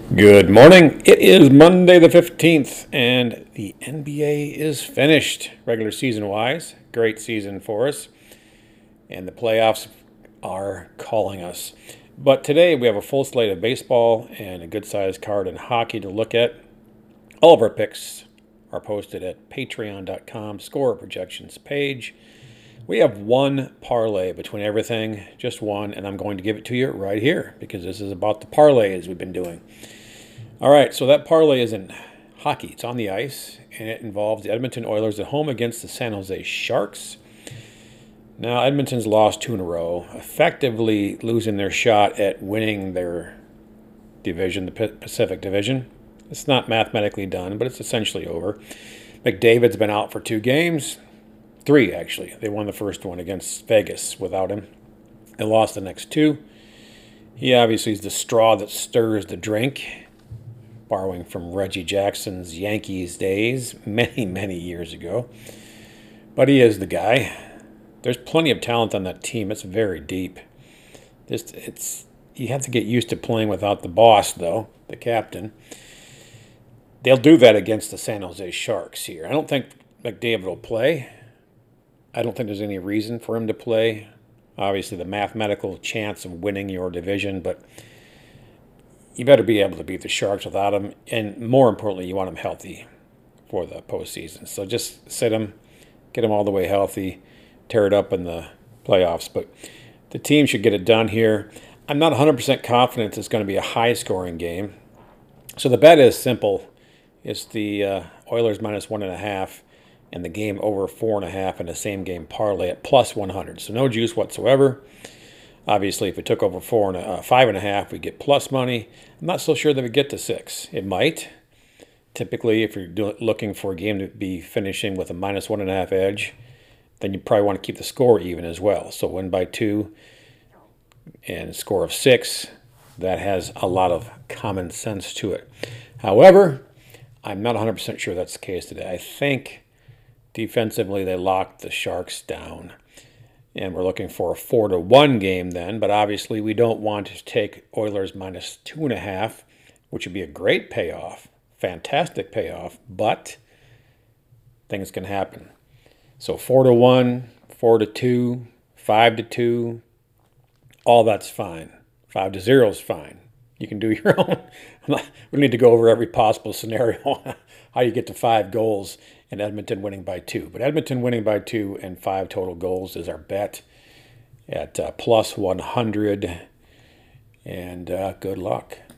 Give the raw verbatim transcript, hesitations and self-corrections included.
Good morning. It is Monday the fifteenth, and the N B A is finished regular season wise. Great season for us, and the playoffs are calling us. But today we have a full slate of baseball and a good sized card in hockey to look at. All of our picks are posted at patreon dot com score projections page. We have one parlay between everything, just one, and I'm going to give it to you right here because this is about the parlays we've been doing. All right, so that parlay is in hockey. It's on the ice, and it involves the Edmonton Oilers at home against the San Jose Sharks. Now, Edmonton's lost two in a row, effectively losing their shot at winning their division, the Pacific Division. It's not mathematically done, but it's essentially over. McDavid's been out for two games. Three, actually. They won the first one against Vegas without him. They lost the next two. He obviously is the straw that stirs the drink, borrowing from Reggie Jackson's Yankees days many, many years ago. But he is the guy. There's plenty of talent on that team. It's very deep. Just, it's you have to get used to playing without the boss, though, the captain. They'll do that against the San Jose Sharks here. I don't think McDavid will play. I don't think there's any reason for him to play. Obviously, the mathematical chance of winning your division, but you better be able to beat the Sharks without him. And more importantly, you want him healthy for the postseason. So just sit him, get him all the way healthy, tear it up in the playoffs. But the team should get it done here. I'm not one hundred percent confident it's going to be a high-scoring game. So the bet is simple. It's the uh, Oilers minus one and a half and the game over four and a half in the same game parlay at plus one hundred. So no juice whatsoever. Obviously, if it took over four and a, uh, five and a half, we get plus money. I'm not so sure that we get to six. It might. Typically, if you're do, looking for a game to be finishing with a minus one and a half edge, then you probably want to keep the score even as well. So win by two and a score of six, that has a lot of common sense to it. However, I'm not one hundred percent sure that's the case today. I think defensively they locked the Sharks down. And we're looking for a four to one game then, but obviously we don't want to take Oilers minus two and a half, which would be a great payoff, fantastic payoff, but things can happen. So four to one, four to two, five to two, all that's fine. Five to zero is fine. You can do your own. We don't need to go over every possible scenario, how you get to five goals and Edmonton winning by two. But Edmonton winning by two and five total goals is our bet at uh, plus one hundred. And uh, good luck.